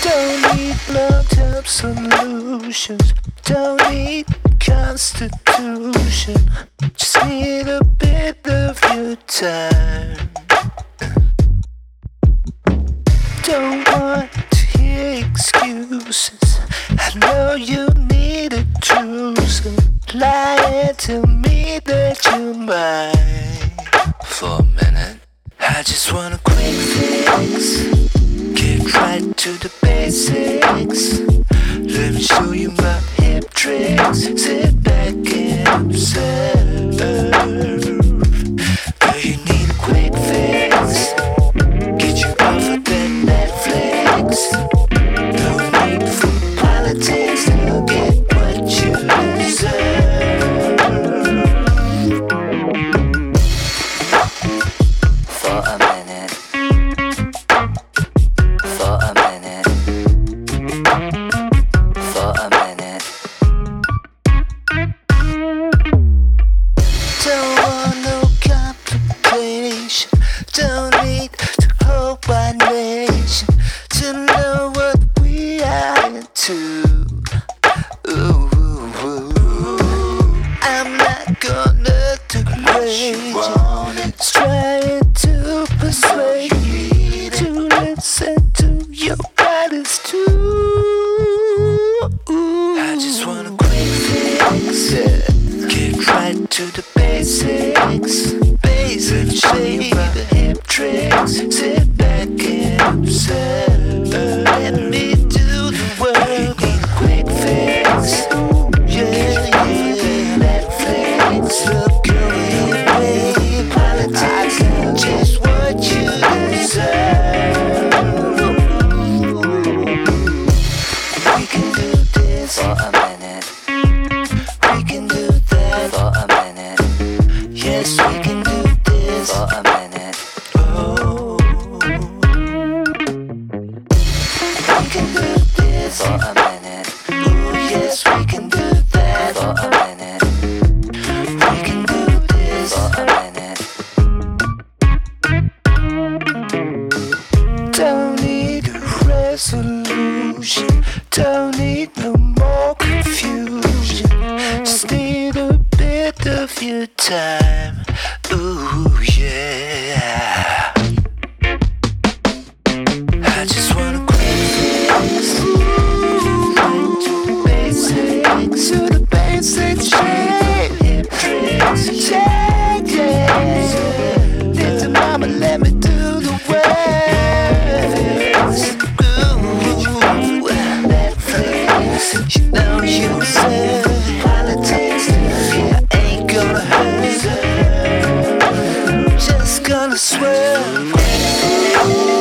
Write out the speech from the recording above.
Don't need long-term solutions. Don't need constitution. Just need a bit of your time. Don't want to hear excuses. I know you need a truce. Lie and tell me that you're mine for a minute. I just want a quick fix. Get right to the basics. Let me show you my hip tricks. Sit back and observe. Girl, you need a quick fix. Get you off of that Netflix. No need for politics. You'll get what you deserve. For a minute. For a minute. For a minute. Don't want no complication. Don't need to hold my nation to know what we are into. Ooh, ooh, ooh. I'm not gonna degrade you. It's trying to persuade you to listen to your bodies too. I just want a quick fix. Get right to the basics. Basics, baby, the hip tricks. Sit back and observe. Let me do the work. Need a quick fix. Yeah, Netflix. Look good, baby. Politics ain't just what you deserve. We can do this for a minute. We can do that for a minute. Yes, we can do this for a minute. Oh, we can do this for a minute. Oh, yes, we can do that for a minute. We can do this for a minute. Don't need a resolution. Don't need no more confusion. Just need a bit of your time. Ooh, yeah. I just want a quick fix. Right to the basics. To the basics, yeah. Hip tricks, yeah, yeah. Little mama, let me do the work. Ooh, Netflix. You know you said politics. Yeah, ain't gonna hurt. Just gonna swerve.